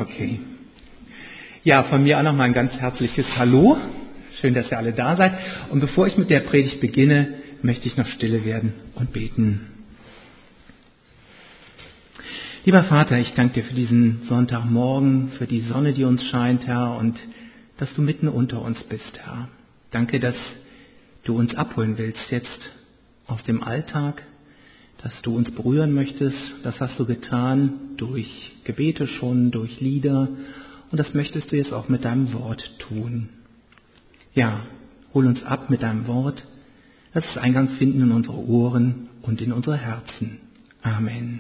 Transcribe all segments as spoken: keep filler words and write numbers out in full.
Okay. Ja, von mir auch nochmal ein ganz herzliches Hallo. Schön, dass ihr alle da seid. Und bevor ich mit der Predigt beginne, möchte ich noch stille werden und beten. Lieber Vater, ich danke dir für diesen Sonntagmorgen, für die Sonne, die uns scheint, Herr, und dass du mitten unter uns bist, Herr. Danke, dass du uns abholen willst jetzt aus dem Alltag, dass du uns berühren möchtest. Das hast du getan durch Gebete schon, durch Lieder. Und das möchtest du jetzt auch mit deinem Wort tun. Ja, hol uns ab mit deinem Wort. Lass es Eingang finden in unsere Ohren und in unsere Herzen. Amen.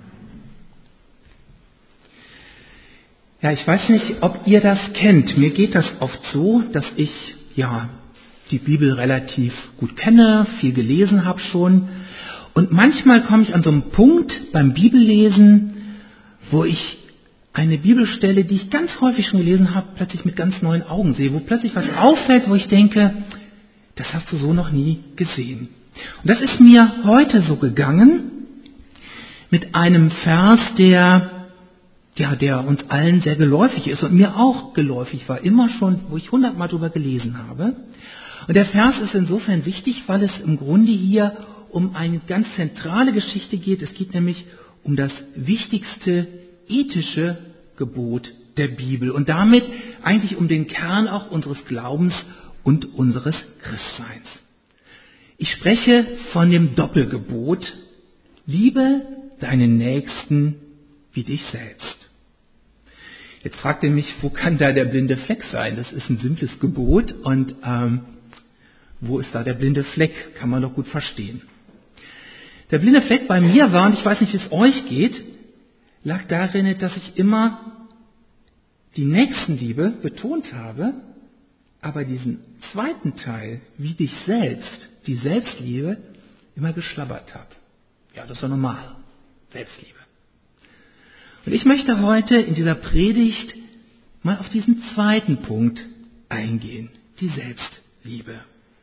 Ja, ich weiß nicht, ob ihr das kennt. Mir geht das oft so, dass ich ja die Bibel relativ gut kenne, viel gelesen habe schon. Und manchmal komme ich an so einen Punkt beim Bibellesen, wo ich eine Bibelstelle, die ich ganz häufig schon gelesen habe, plötzlich mit ganz neuen Augen sehe, wo plötzlich was auffällt, wo ich denke, das hast du so noch nie gesehen. Und das ist mir heute so gegangen mit einem Vers, der, ja, der uns allen sehr geläufig ist und mir auch geläufig war, immer schon, wo ich hundertmal drüber gelesen habe. Und der Vers ist insofern wichtig, weil es im Grunde hier um eine ganz zentrale Geschichte geht. Es geht nämlich um das wichtigste ethische Gebot der Bibel und damit eigentlich um den Kern auch unseres Glaubens und unseres Christseins. Ich spreche von dem Doppelgebot: Liebe deinen Nächsten wie dich selbst. Jetzt fragt ihr mich, wo kann da der blinde Fleck sein? Das ist ein simples Gebot und ähm, wo ist da der blinde Fleck? Kann man doch gut verstehen. Der blinde Fleck bei mir war, und ich weiß nicht, wie es euch geht, lag darin, dass ich immer die Nächstenliebe betont habe, aber diesen zweiten Teil, wie dich selbst, die Selbstliebe, immer geschlabbert habe. Ja, das ist ja normal. Selbstliebe. Und ich möchte heute in dieser Predigt mal auf diesen zweiten Punkt eingehen, die Selbstliebe.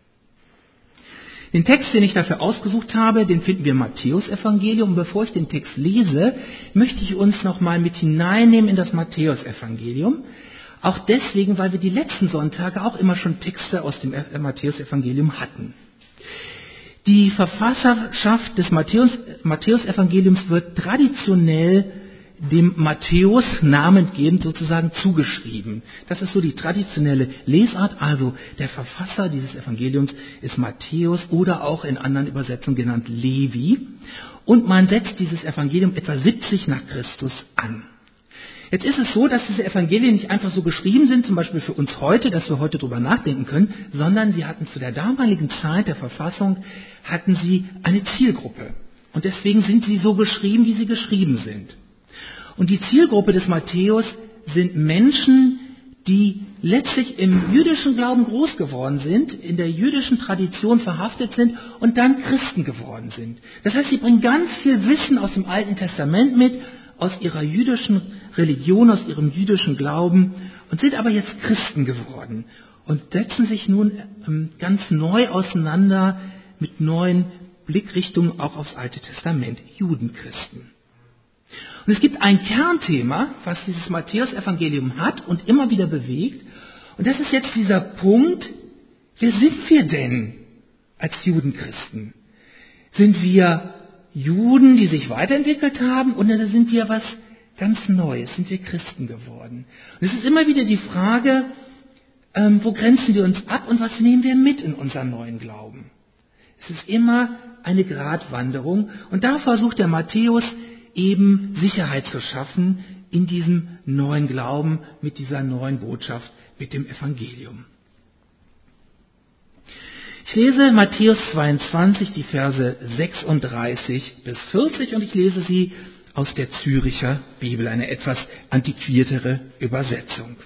Den Text, den ich dafür ausgesucht habe, den finden wir im Matthäusevangelium. Und bevor ich den Text lese, möchte ich uns noch mal mit hineinnehmen in das Matthäusevangelium. Auch deswegen, weil wir die letzten Sonntage auch immer schon Texte aus dem Matthäusevangelium hatten. Die Verfasserschaft des Matthäusevangeliums wird traditionell dem Matthäus namengebend sozusagen zugeschrieben. Das ist so die traditionelle Lesart, also der Verfasser dieses Evangeliums ist Matthäus oder auch in anderen Übersetzungen genannt Levi. Und man setzt dieses Evangelium etwa siebzig nach Christus an. Jetzt ist es so, dass diese Evangelien nicht einfach so geschrieben sind, zum Beispiel für uns heute, dass wir heute drüber nachdenken können, sondern sie hatten zu der damaligen Zeit der Verfassung, hatten sie eine Zielgruppe. Und deswegen sind sie so geschrieben, wie sie geschrieben sind. Und die Zielgruppe des Matthäus sind Menschen, die letztlich im jüdischen Glauben groß geworden sind, in der jüdischen Tradition verhaftet sind und dann Christen geworden sind. Das heißt, sie bringen ganz viel Wissen aus dem Alten Testament mit, aus ihrer jüdischen Religion, aus ihrem jüdischen Glauben und sind aber jetzt Christen geworden und setzen sich nun ganz neu auseinander mit neuen Blickrichtungen auch aufs Alte Testament, Judenchristen. Und es gibt ein Kernthema, was dieses Matthäus-Evangelium hat und immer wieder bewegt. Und das ist jetzt dieser Punkt, wer sind wir denn als Judenchristen? Sind wir Juden, die sich weiterentwickelt haben, oder sind wir was ganz Neues? Sind wir Christen geworden? Und es ist immer wieder die Frage, ähm, wo grenzen wir uns ab und was nehmen wir mit in unseren neuen Glauben? Es ist immer eine Gratwanderung und da versucht der Matthäus eben Sicherheit zu schaffen in diesem neuen Glauben, mit dieser neuen Botschaft, mit dem Evangelium. Ich lese Matthäus zweiundzwanzig, die Verse sechsunddreißig bis vierzig und ich lese sie aus der Züricher Bibel, eine etwas antiquiertere Übersetzung.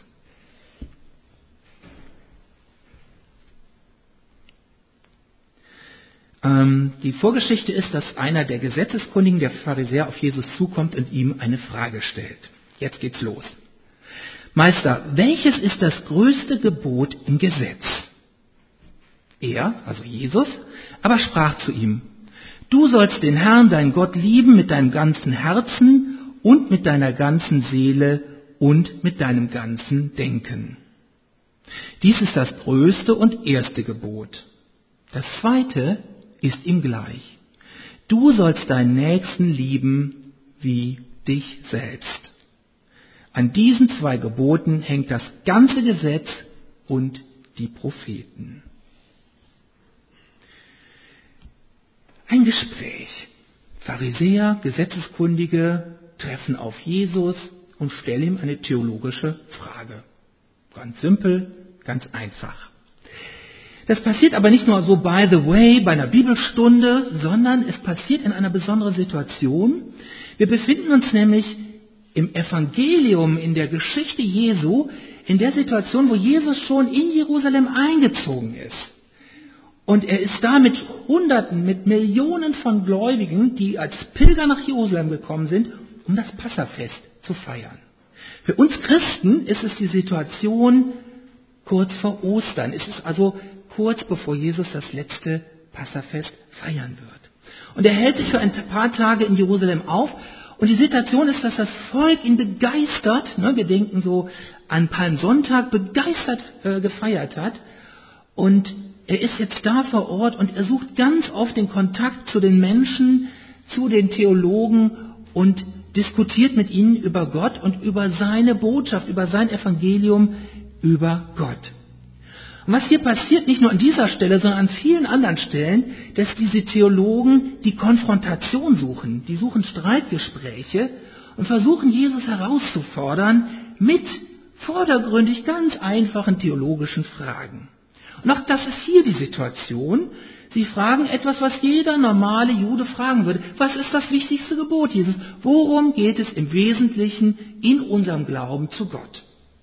Die Vorgeschichte ist, dass einer der Gesetzeskundigen, der Pharisäer, auf Jesus zukommt und ihm eine Frage stellt. Jetzt geht's los. Meister, welches ist das größte Gebot im Gesetz? Er, also Jesus, aber sprach zu ihm: Du sollst den Herrn, deinen Gott, lieben mit deinem ganzen Herzen und mit deiner ganzen Seele und mit deinem ganzen Denken. Dies ist das größte und erste Gebot. Das zweite ist ihm gleich. Du sollst deinen Nächsten lieben wie dich selbst. An diesen zwei Geboten hängt das ganze Gesetz und die Propheten. Ein Gespräch. Pharisäer, Gesetzeskundige treffen auf Jesus und stellen ihm eine theologische Frage. Ganz simpel, ganz einfach. Das passiert aber nicht nur so by the way bei einer Bibelstunde, sondern es passiert in einer besonderen Situation. Wir befinden uns nämlich im Evangelium, in der Geschichte Jesu, in der Situation, wo Jesus schon in Jerusalem eingezogen ist. Und er ist da mit Hunderten, mit Millionen von Gläubigen, die als Pilger nach Jerusalem gekommen sind, um das Passafest zu feiern. Für uns Christen ist es die Situation kurz vor Ostern. Es ist also kurz bevor Jesus das letzte Passafest feiern wird. Und er hält sich für ein paar Tage in Jerusalem auf. Und die Situation ist, dass das Volk ihn begeistert, ne, wir denken so an Palmsonntag, begeistert äh, gefeiert hat. Und er ist jetzt da vor Ort und er sucht ganz oft den Kontakt zu den Menschen, zu den Theologen und diskutiert mit ihnen über Gott und über seine Botschaft, über sein Evangelium, über Gott. Und was hier passiert, nicht nur an dieser Stelle, sondern an vielen anderen Stellen, dass diese Theologen die Konfrontation suchen, die suchen Streitgespräche und versuchen, Jesus herauszufordern mit vordergründig ganz einfachen theologischen Fragen. Und auch das ist hier die Situation. Sie fragen etwas, was jeder normale Jude fragen würde. Was ist das wichtigste Gebot, Jesus? Worum geht es im Wesentlichen in unserem Glauben zu Gott?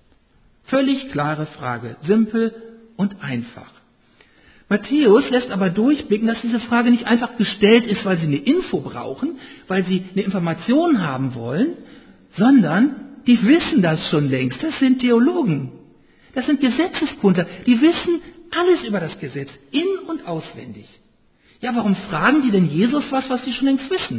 Völlig klare Frage, simpel und einfach. Matthäus lässt aber durchblicken, dass diese Frage nicht einfach gestellt ist, weil sie eine Info brauchen, weil sie eine Information haben wollen, sondern die wissen das schon längst. Das sind Theologen. Das sind Gesetzeskundler. Die wissen alles über das Gesetz, in- und auswendig. Ja, warum fragen die denn Jesus was, was sie schon längst wissen?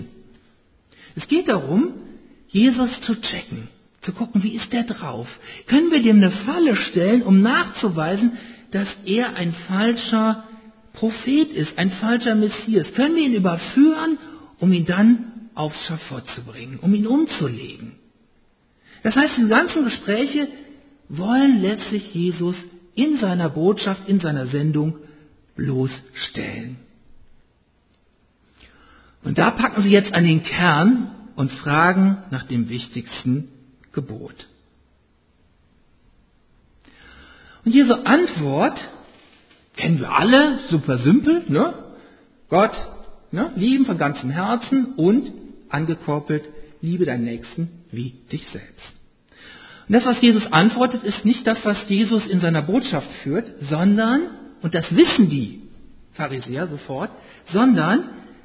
Es geht darum, Jesus zu checken, zu gucken, wie ist der drauf? Können wir dem eine Falle stellen, um nachzuweisen, dass er ein falscher Prophet ist, ein falscher Messias? Können wir ihn überführen, um ihn dann aufs Schafott zu bringen, um ihn umzulegen? Das heißt, die ganzen Gespräche wollen letztlich Jesus in seiner Botschaft, in seiner Sendung bloßstellen. Und da packen sie jetzt an den Kern und fragen nach dem wichtigsten Gebot. Und Jesu Antwort kennen wir alle, super simpel, ne? Gott, ne? Lieben von ganzem Herzen und angekoppelt, liebe deinen Nächsten wie dich selbst. Und das, was Jesus antwortet, ist nicht das, was Jesus in seiner Botschaft führt, sondern, und das wissen die Pharisäer sofort, sondern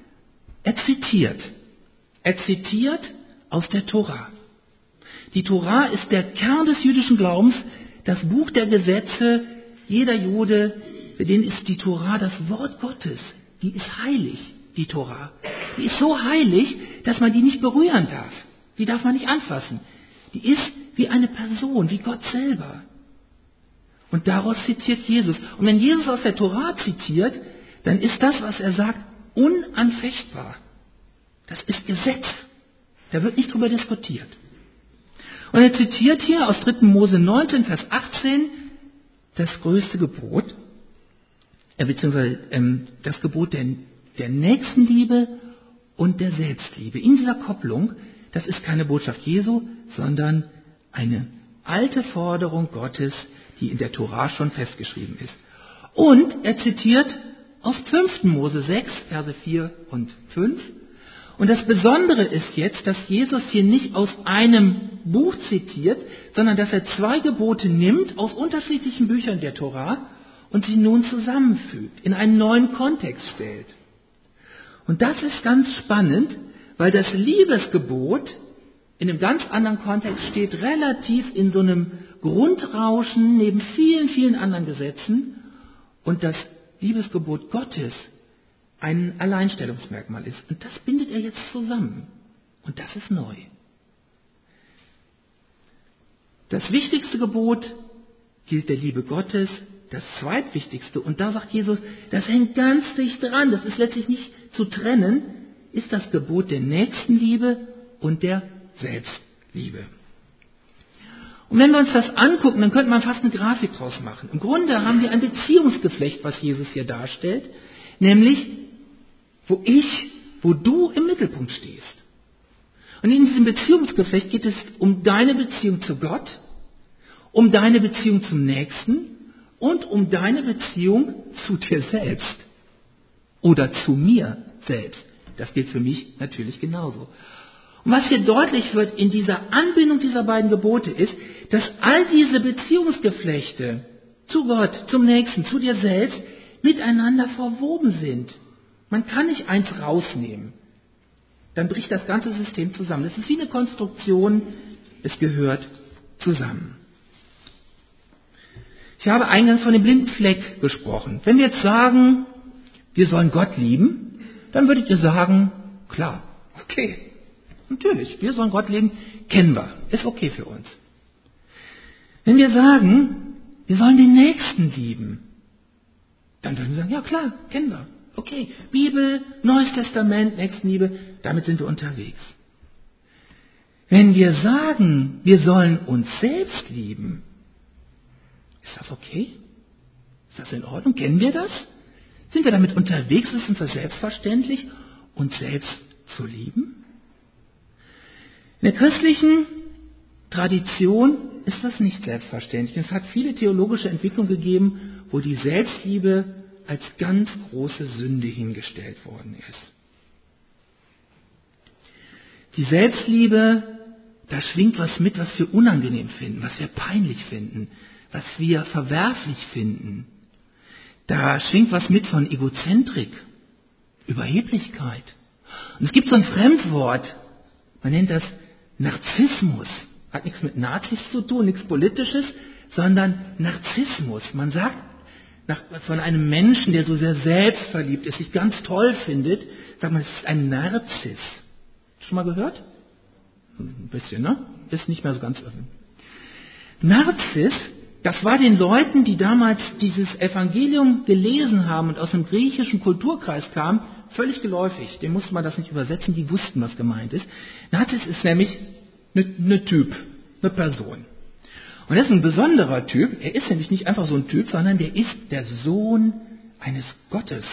er zitiert. Er zitiert aus der Tora. Die Tora ist der Kern des jüdischen Glaubens, das Buch der Gesetze. Jeder Jude, für den ist die Tora das Wort Gottes. Die ist heilig, die Tora. Die ist so heilig, dass man die nicht berühren darf. Die darf man nicht anfassen. Die ist wie eine Person, wie Gott selber. Und daraus zitiert Jesus. Und wenn Jesus aus der Tora zitiert, dann ist das, was er sagt, unanfechtbar. Das ist Gesetz. Da wird nicht drüber diskutiert. Und er zitiert hier aus dritter Mose neunzehn, Vers achtzehn, das größte Gebot, äh, beziehungsweise ähm, das Gebot der, der Nächstenliebe und der Selbstliebe. In dieser Kopplung, das ist keine Botschaft Jesu, sondern eine alte Forderung Gottes, die in der Tora schon festgeschrieben ist. Und er zitiert aus fünfter Mose sechs, Verse vier und fünf. Und das Besondere ist jetzt, dass Jesus hier nicht aus einem Buch zitiert, sondern dass er zwei Gebote nimmt aus unterschiedlichen Büchern der Tora und sie nun zusammenfügt, in einen neuen Kontext stellt. Und das ist ganz spannend, weil das Liebesgebot in einem ganz anderen Kontext steht, relativ in so einem Grundrauschen neben vielen, vielen anderen Gesetzen, und das Liebesgebot Gottes ein Alleinstellungsmerkmal ist. Und das bindet er jetzt zusammen. Und das ist neu. Das wichtigste Gebot gilt der Liebe Gottes, das zweitwichtigste, und da sagt Jesus, das hängt ganz dicht dran, das ist letztlich nicht zu trennen, ist das Gebot der Nächstenliebe und der Selbstliebe. Und wenn wir uns das angucken, dann könnte man fast eine Grafik draus machen. Im Grunde haben wir ein Beziehungsgeflecht, was Jesus hier darstellt, nämlich wo ich, wo du im Mittelpunkt stehst. Und in diesem Beziehungsgeflecht geht es um deine Beziehung zu Gott, um deine Beziehung zum Nächsten und um deine Beziehung zu dir selbst oder zu mir selbst. Das gilt für mich natürlich genauso. Und was hier deutlich wird in dieser Anbindung dieser beiden Gebote ist, dass all diese Beziehungsgeflechte zu Gott, zum Nächsten, zu dir selbst miteinander verwoben sind. Man kann nicht eins rausnehmen. Dann bricht das ganze System zusammen. Es ist wie eine Konstruktion, es gehört zusammen. Ich habe eingangs von dem blinden Fleck gesprochen. Wenn wir jetzt sagen, wir sollen Gott lieben, dann würdet ihr sagen, klar, okay, natürlich, wir sollen Gott lieben, kennen wir, ist okay für uns. Wenn wir sagen, wir sollen den Nächsten lieben, dann würden wir sagen, ja klar, kennen wir, okay, Bibel, Neues Testament, Nächstenliebe, damit sind wir unterwegs. Wenn wir sagen, wir sollen uns selbst lieben, ist das okay? Ist das in Ordnung? Kennen wir das? Sind wir damit unterwegs? Ist es uns das selbstverständlich, uns selbst zu lieben? In der christlichen Tradition ist das nicht selbstverständlich. Es hat viele theologische Entwicklungen gegeben, wo die Selbstliebe als ganz große Sünde hingestellt worden ist. Die Selbstliebe, da schwingt was mit, was wir unangenehm finden, was wir peinlich finden, was wir verwerflich finden. Da schwingt was mit von Egozentrik, Überheblichkeit. Und es gibt so ein Fremdwort, man nennt das Narzissmus. Hat nichts mit Nazis zu tun, nichts Politisches, sondern Narzissmus. Man sagt nach, von einem Menschen, der so sehr selbstverliebt ist, sich ganz toll findet, sagt man, es ist ein Narzis. Schon mal gehört? Ein bisschen, ne? Ist nicht mehr so ganz offen. Narzis, das war den Leuten, die damals dieses Evangelium gelesen haben und aus dem griechischen Kulturkreis kamen, völlig geläufig. Dem musste man das nicht übersetzen, die wussten, was gemeint ist. Narzis ist nämlich eine, eine Typ, eine Person. Und er ist ein besonderer Typ. Er ist nämlich nicht einfach so ein Typ, sondern der ist der Sohn eines Gottes.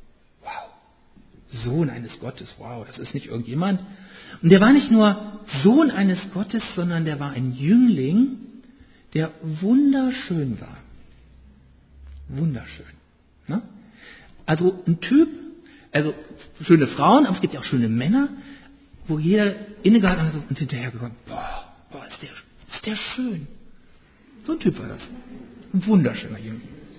Wow. Sohn eines Gottes. Wow, das ist nicht irgendjemand. Und der war nicht nur Sohn eines Gottes, sondern der war ein Jüngling, der wunderschön war. Wunderschön. Ne? Also ein Typ, also schöne Frauen, aber es gibt ja auch schöne Männer, wo jeder innegehalten hat und hinterhergekommen, boah, boah, ist der, ist der schön. So ein Typ war das. Ein wunderschöner Jüngling.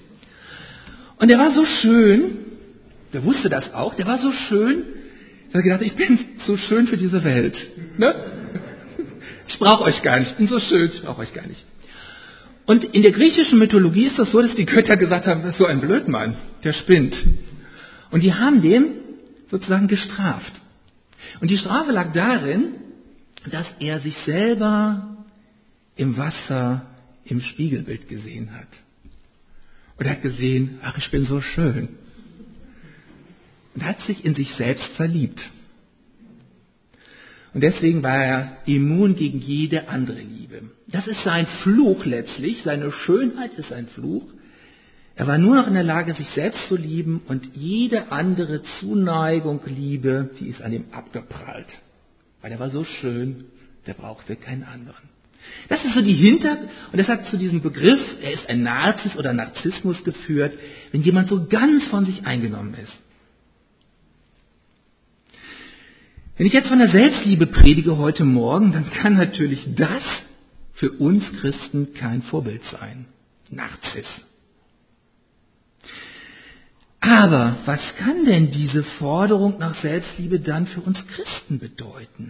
Und der war so schön, der wusste das auch, der war so schön, dass er gedacht hat, ich bin so schön für diese Welt. Ne? Ich brauche euch gar nicht, ich bin so schön, ich brauche euch gar nicht. Und in der griechischen Mythologie ist das so, dass die Götter gesagt haben, das ist so ein Blödmann, der spinnt. Und die haben den sozusagen gestraft. Und die Strafe lag darin, dass er sich selber im Wasser im Spiegelbild gesehen hat. Und er hat gesehen, ach, ich bin so schön. Und hat sich in sich selbst verliebt. Und deswegen war er immun gegen jede andere Liebe. Das ist sein Fluch letztlich, seine Schönheit ist ein Fluch. Er war nur noch in der Lage, sich selbst zu lieben und jede andere Zuneigung, Liebe, die ist an ihm abgeprallt. Weil er war so schön, der brauchte keinen anderen. Das ist so die Hinter... Und das hat zu diesem Begriff, er ist ein Narzis oder Narzissmus geführt, wenn jemand so ganz von sich eingenommen ist. Wenn ich jetzt von der Selbstliebe predige heute Morgen, dann kann natürlich das für uns Christen kein Vorbild sein. Narziss. Aber was kann denn diese Forderung nach Selbstliebe dann für uns Christen bedeuten?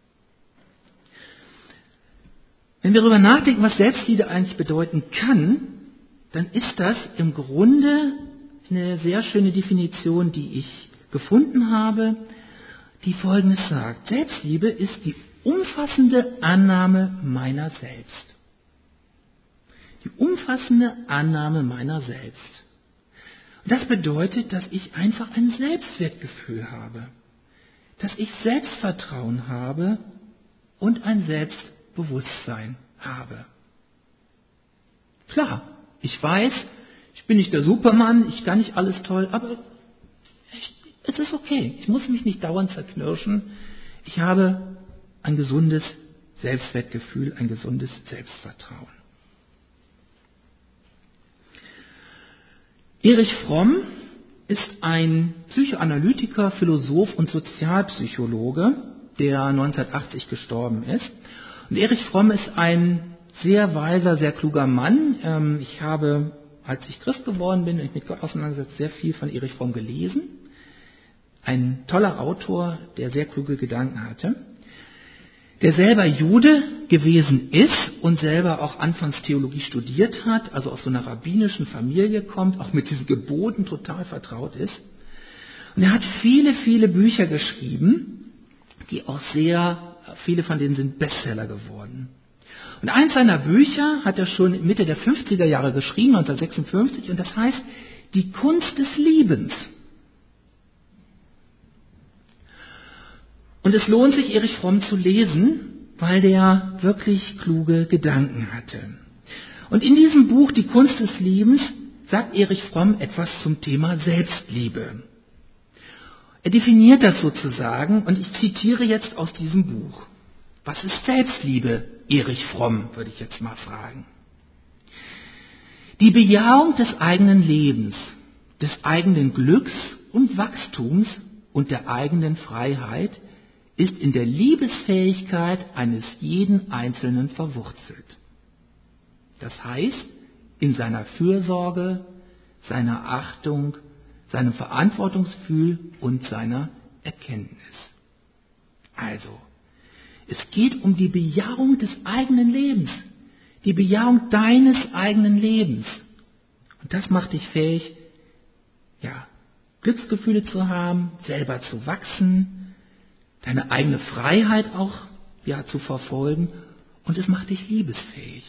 Wenn wir darüber nachdenken, was Selbstliebe eigentlich bedeuten kann, dann ist das im Grunde eine sehr schöne Definition, die ich gefunden habe, die Folgendes sagt. Selbstliebe ist die umfassende Annahme meiner selbst. Die umfassende Annahme meiner selbst. Und das bedeutet, dass ich einfach ein Selbstwertgefühl habe, dass ich Selbstvertrauen habe und ein Selbstbewusstsein habe. Klar, ich weiß, ich bin nicht der Supermann, ich kann nicht alles toll, aber ich, es ist okay. Ich muss mich nicht dauernd zerknirschen. Ich habe ein gesundes Selbstwertgefühl, ein gesundes Selbstvertrauen. Erich Fromm ist ein Psychoanalytiker, Philosoph und Sozialpsychologe, der neunzehnhundertachtzig gestorben ist. Und Erich Fromm ist ein sehr weiser, sehr kluger Mann. Ich habe, als ich Christ geworden bin und mich mit Gott auseinandergesetzt, sehr viel von Erich Fromm gelesen. Ein toller Autor, der sehr kluge Gedanken hatte. Der selber Jude gewesen ist und selber auch anfangs Theologie studiert hat, also aus so einer rabbinischen Familie kommt, auch mit diesen Geboten total vertraut ist. Und er hat viele, viele Bücher geschrieben, die auch sehr, viele von denen sind Bestseller geworden. Und eins seiner Bücher hat er schon Mitte der fünfziger Jahre geschrieben, neunzehnhundertsechsundfünfzig, und das heißt Die Kunst des Liebens. Und es lohnt sich, Erich Fromm zu lesen, weil der wirklich kluge Gedanken hatte. Und in diesem Buch Die Kunst des Liebens sagt Erich Fromm etwas zum Thema Selbstliebe. Er definiert das sozusagen, und ich zitiere jetzt aus diesem Buch. Was ist Selbstliebe, Erich Fromm, würde ich jetzt mal fragen. Die Bejahung des eigenen Lebens, des eigenen Glücks und Wachstums und der eigenen Freiheit ist in der Liebesfähigkeit eines jeden Einzelnen verwurzelt. Das heißt, in seiner Fürsorge, seiner Achtung, seinem Verantwortungsgefühl und seiner Erkenntnis. Also, es geht um die Bejahung des eigenen Lebens, die Bejahung deines eigenen Lebens. Und das macht dich fähig, ja, Glücksgefühle zu haben, selber zu wachsen, deine eigene Freiheit auch ja, zu verfolgen, und es macht dich liebesfähig.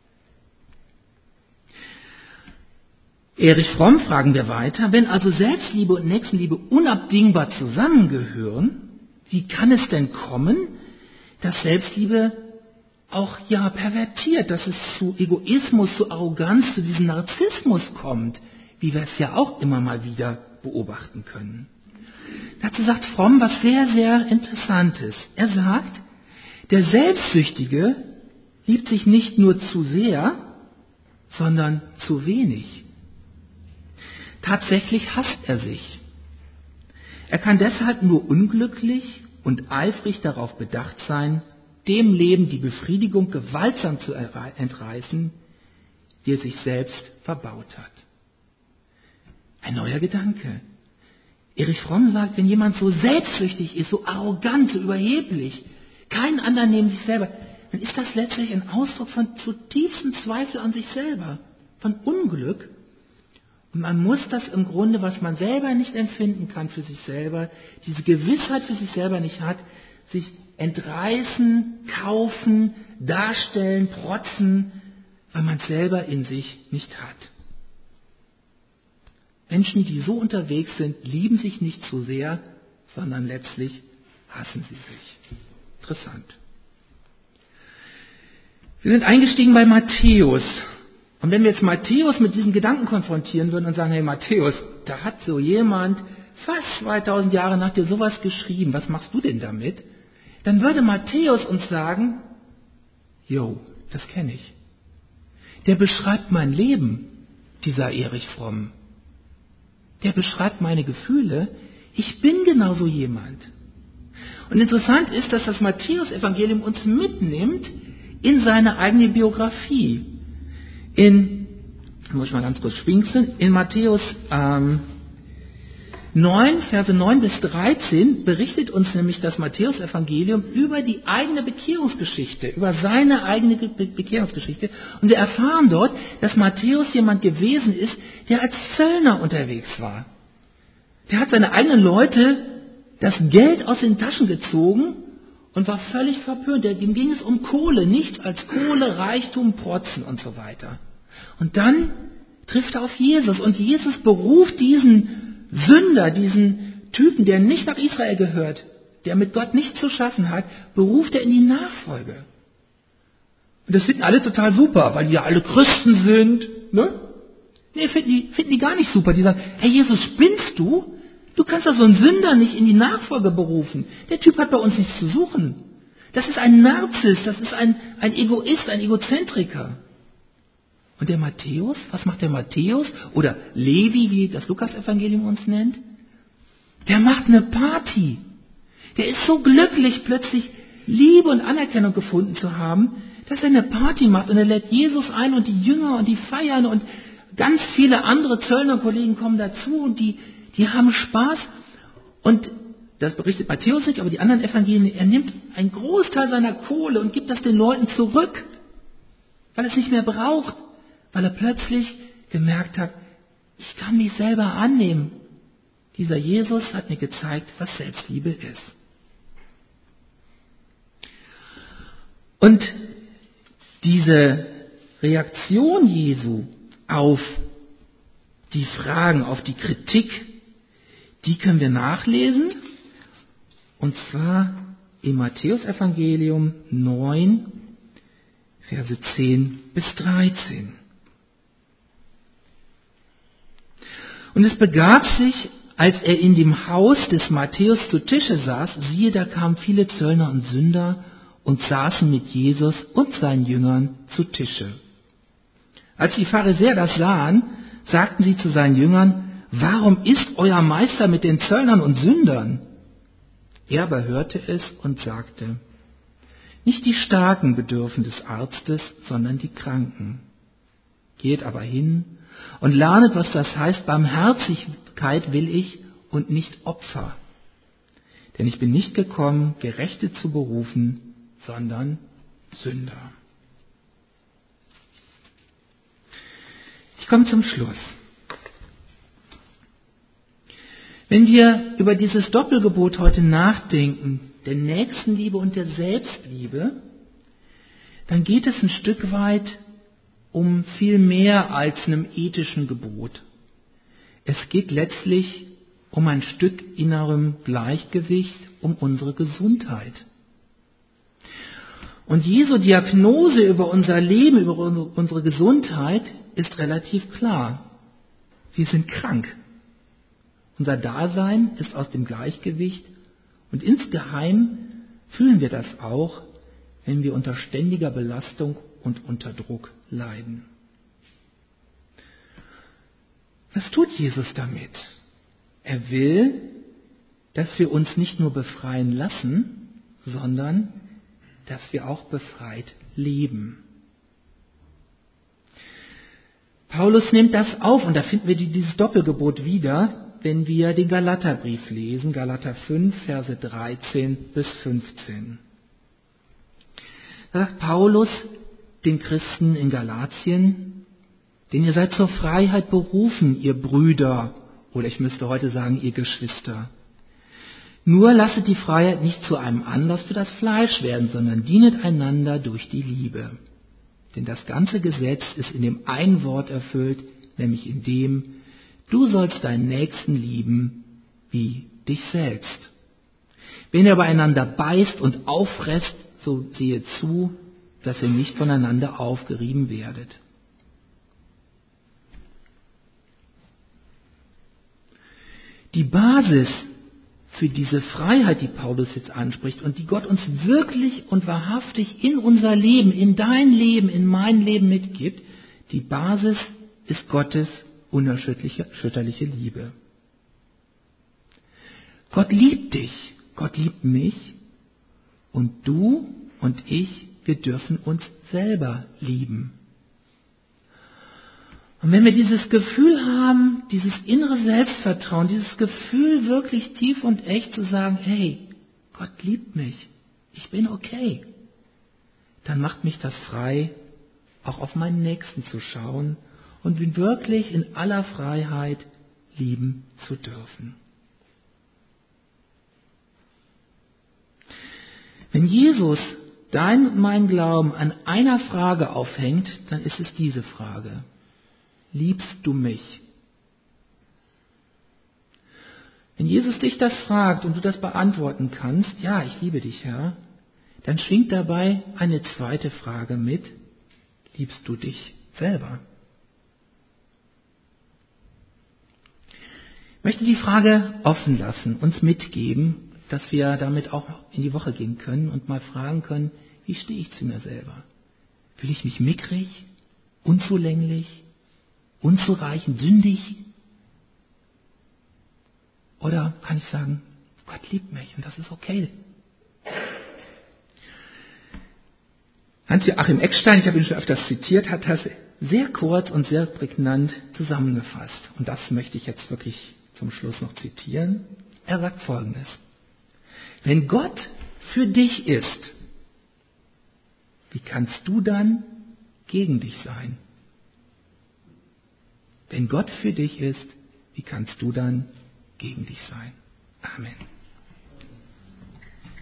Erich Fromm fragen wir weiter, wenn also Selbstliebe und Nächstenliebe unabdingbar zusammengehören, wie kann es denn kommen, dass Selbstliebe auch ja pervertiert, dass es zu Egoismus, zu Arroganz, zu diesem Narzissmus kommt, wie wir es ja auch immer mal wieder beobachten können? Dazu sagt Fromm was sehr, sehr Interessantes. Er sagt, der Selbstsüchtige liebt sich nicht nur zu sehr, sondern zu wenig. Tatsächlich hasst er sich. Er kann deshalb nur unglücklich und eifrig darauf bedacht sein, dem Leben die Befriedigung gewaltsam zu entreißen, die er sich selbst verbaut hat. Ein neuer Gedanke. Erich Fromm sagt, wenn jemand so selbstsüchtig ist, so arrogant, so überheblich, keinen anderen neben sich selber, dann ist das letztlich ein Ausdruck von zutiefstem Zweifel an sich selber, von Unglück. Und man muss das im Grunde, was man selber nicht empfinden kann für sich selber, diese Gewissheit für sich selber nicht hat, sich entreißen, kaufen, darstellen, protzen, weil man es selber in sich nicht hat. Menschen, die so unterwegs sind, lieben sich nicht so sehr, sondern letztlich hassen sie sich. Interessant. Wir sind eingestiegen bei Matthäus. Und wenn wir jetzt Matthäus mit diesen Gedanken konfrontieren würden und sagen, hey Matthäus, da hat so jemand fast zweitausend Jahre nach dir sowas geschrieben, was machst du denn damit? Dann würde Matthäus uns sagen, jo, das kenne ich. Der beschreibt mein Leben, dieser Erich Fromm. Der beschreibt meine Gefühle. Ich bin genauso jemand. Und interessant ist, dass das Matthäus-Evangelium uns mitnimmt in seine eigene Biografie. In, muss ich mal ganz kurz schwingseln, in Matthäus ähm, neun, Verse neun bis dreizehn berichtet uns nämlich das Matthäus-Evangelium über die eigene Bekehrungsgeschichte, über seine eigene Be- Bekehrungsgeschichte. Und wir erfahren dort, dass Matthäus jemand gewesen ist, der als Zöllner unterwegs war. Der hat seine eigenen Leute das Geld aus den Taschen gezogen und war völlig verpönt. Dem ging es um Kohle, nichts als Kohle, Reichtum, Protzen und so weiter. Und dann trifft er auf Jesus und Jesus beruft diesen Sünder, diesen Typen, der nicht nach Israel gehört, der mit Gott nichts zu schaffen hat, beruft er in die Nachfolge. Und das finden alle total super, weil die ja alle Christen sind. Ne? Nee, finden die, finden die gar nicht super. Die sagen, hey Jesus, spinnst du? Du kannst doch so einen Sünder nicht in die Nachfolge berufen. Der Typ hat bei uns nichts zu suchen. Das ist ein Narzisst, das ist ein, ein Egoist, ein Egozentriker. Und der Matthäus, was macht der Matthäus? Oder Levi, wie das Lukas-Evangelium uns nennt? Der macht eine Party. Der ist so glücklich, plötzlich Liebe und Anerkennung gefunden zu haben, dass er eine Party macht und er lädt Jesus ein und die Jünger und die feiern und ganz viele andere Zöllnerkollegen kommen dazu und die, die haben Spaß. Und das berichtet Matthäus nicht, aber die anderen Evangelien, er nimmt einen Großteil seiner Kohle und gibt das den Leuten zurück, weil er es nicht mehr braucht, weil er plötzlich gemerkt hat, ich kann mich selber annehmen. Dieser Jesus hat mir gezeigt, was Selbstliebe ist. Und diese Reaktion Jesu auf die Fragen, auf die Kritik, die können wir nachlesen. Und zwar im Matthäus-Evangelium neun, Verse zehn bis dreizehn. Und es begab sich, als er in dem Haus des Matthäus zu Tische saß, siehe, da kamen viele Zöllner und Sünder und saßen mit Jesus und seinen Jüngern zu Tische. Als die Pharisäer das sahen, sagten sie zu seinen Jüngern, warum isst euer Meister mit den Zöllnern und Sündern? Er aber hörte es und sagte, nicht die Starken bedürfen des Arztes, sondern die Kranken. Geht aber hin und lernet, was das heißt, Barmherzigkeit will ich und nicht Opfer. Denn ich bin nicht gekommen, Gerechte zu berufen, sondern Sünder. Ich komme zum Schluss. Wenn wir über dieses Doppelgebot heute nachdenken, der Nächstenliebe und der Selbstliebe, dann geht es ein Stück weit um viel mehr als einem ethischen Gebot. Es geht letztlich um ein Stück innerem Gleichgewicht, um unsere Gesundheit. Und Jesu Diagnose über unser Leben, über unsere Gesundheit ist relativ klar. Wir sind krank. Unser Dasein ist aus dem Gleichgewicht und insgeheim fühlen wir das auch, wenn wir unter ständiger Belastung und unter Druck leiden. Was tut Jesus damit? Er will, dass wir uns nicht nur befreien lassen, sondern dass wir auch befreit leben. Paulus nimmt das auf und da finden wir dieses Doppelgebot wieder, wenn wir den Galaterbrief lesen, Galater fünf, Verse dreizehn bis fünfzehn. Da sagt Paulus den Christen in Galatien, denn ihr seid zur Freiheit berufen, ihr Brüder, oder ich müsste heute sagen, ihr Geschwister. Nur lasset die Freiheit nicht zu einem Anlass für das Fleisch werden, sondern dienet einander durch die Liebe. Denn das ganze Gesetz ist in dem einen Wort erfüllt, nämlich in dem, du sollst deinen Nächsten lieben wie dich selbst. Wenn ihr aber einander beißt und auffresst, so sehet zu, dass ihr nicht voneinander aufgerieben werdet. Die Basis für diese Freiheit, die Paulus jetzt anspricht und die Gott uns wirklich und wahrhaftig in unser Leben, in dein Leben, in mein Leben mitgibt, die Basis ist Gottes unerschütterliche schütterliche Liebe. Gott liebt dich, Gott liebt mich und du und ich, wir dürfen uns selber lieben. Und wenn wir dieses Gefühl haben, dieses innere Selbstvertrauen, dieses Gefühl wirklich tief und echt zu sagen, hey, Gott liebt mich, ich bin okay, dann macht mich das frei, auch auf meinen Nächsten zu schauen und ihn wirklich in aller Freiheit lieben zu dürfen. Wenn Jesus dein und mein Glauben an einer Frage aufhängt, dann ist es diese Frage. Liebst du mich? Wenn Jesus dich das fragt und du das beantworten kannst, ja, ich liebe dich, Herr, dann schwingt dabei eine zweite Frage mit. Liebst du dich selber? Ich möchte die Frage offen lassen, uns mitgeben, dass wir damit auch in die Woche gehen können und mal fragen können, wie stehe ich zu mir selber? Fühle ich mich mickrig, unzulänglich, unzureichend, sündig? Oder kann ich sagen, Gott liebt mich und das ist okay? Hans-Joachim Eckstein, ich habe ihn schon öfters zitiert, hat das sehr kurz und sehr prägnant zusammengefasst. Und das möchte ich jetzt wirklich zum Schluss noch zitieren. Er sagt Folgendes. Wenn Gott für dich ist, wie kannst du dann gegen dich sein? Wenn Gott für dich ist, wie kannst du dann gegen dich sein? Amen.